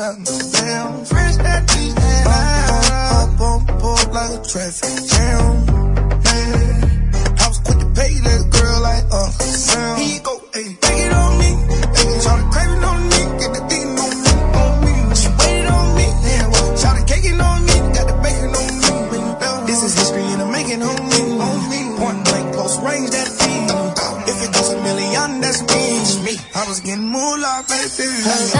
nothing. Damn, fresh that beat, and up on board like a traffic jam. Yeah. I was quick to pay that girl like Sam. Here you go, ayy, take it on me. Shout the craving on me, get the beating on me. She waited on me, yeah. Shout the caking on me, got the bacon on me. This is history and I'm making on me. Point blank, close range, that feed. If it goes a million, that's me. I was getting moolah, baby.